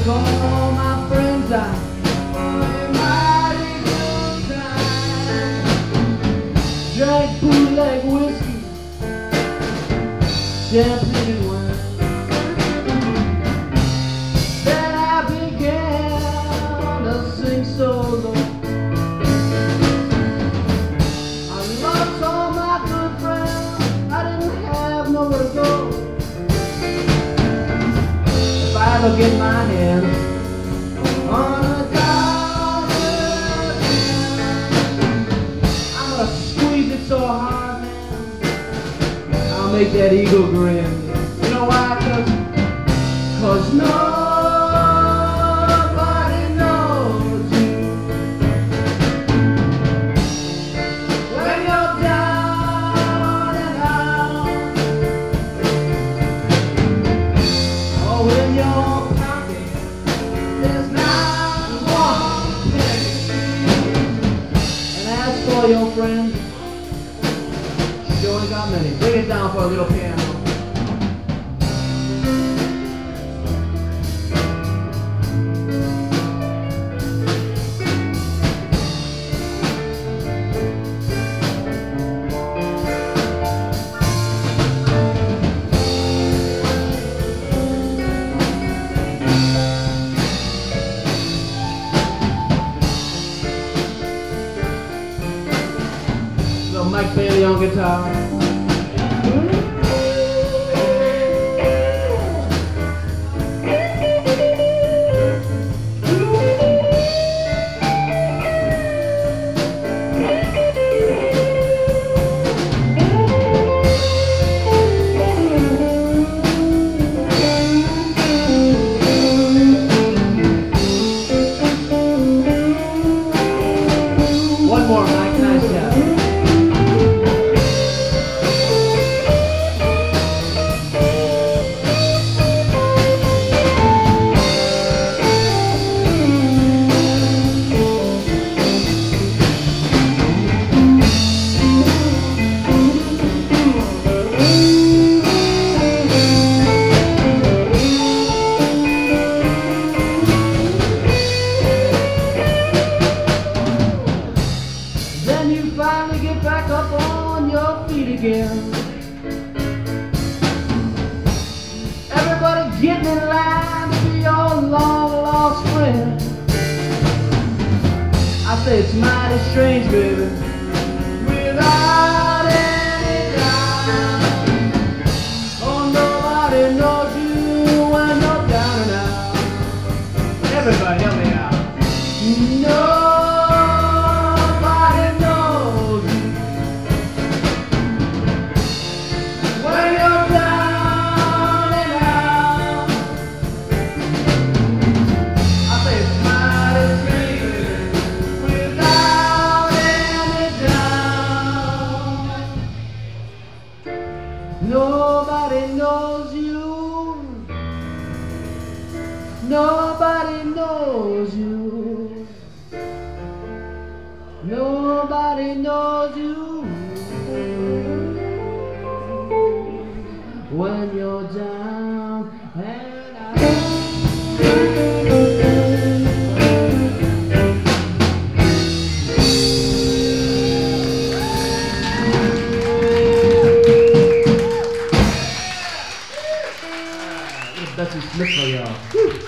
all my friends out. Mighty good time. Drank bootleg whiskey, champagne wine. Then I began to sing solo. I lost all my good friends. I didn't have nowhere to go. If I ever get my hands on a dollar, I'm gonna squeeze it so hard, man, I'll make that eagle grin. You know why? Cause nobody knows you when you're down and out, or when your pocket there's not one penny. And as for your friends, you only got many. Bring it down for a little piano. Mike Bailey on guitar. One more, Mike. Nice job. Then you finally get back up on your feet again. Everybody getting in line to be your long lost friend. I say it's mighty strange, baby, without any doubt. Oh, nobody knows you when you're down and out. Everybody help me out. No. Nobody knows you. Nobody knows you. Nobody knows you when you're down and out. Bessie Smith for y'all.